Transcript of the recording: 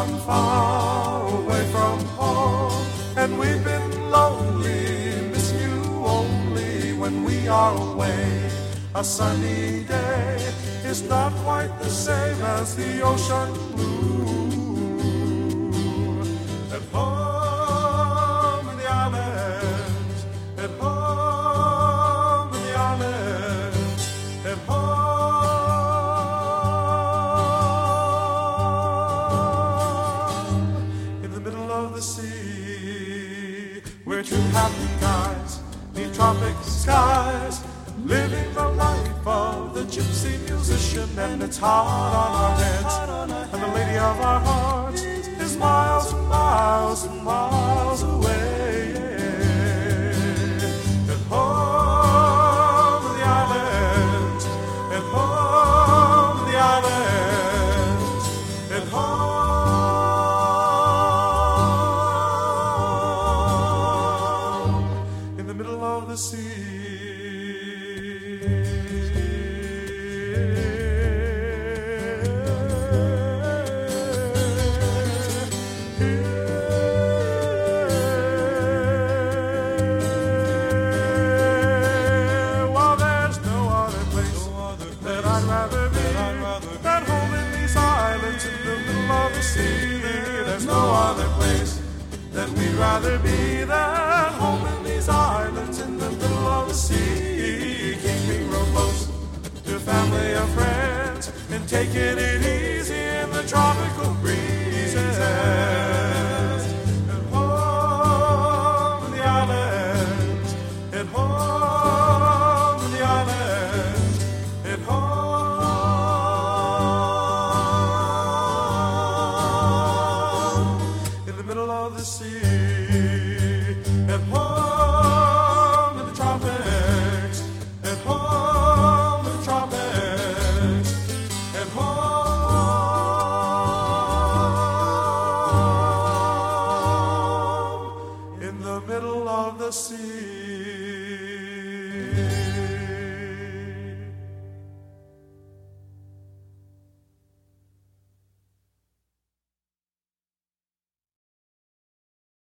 gone far away from home, and we've been lonely, miss you only when we are away. A sunny day is not quite the same as the ocean blue. At home in the islands, at home in the islands, at home in the middle of the sea. We're two happy guys, neath tropic skies, living the life of the gypsy musician, and it's hard on our heads, and the lady of our hearts is miles and miles and miles away. At home in the islands, at home in the islands, at home in the middle of the sea. There's no other place that we'd rather be than home in these islands in the middle of the sea. Keeping real close to family and friends, and taking it easy in the tropical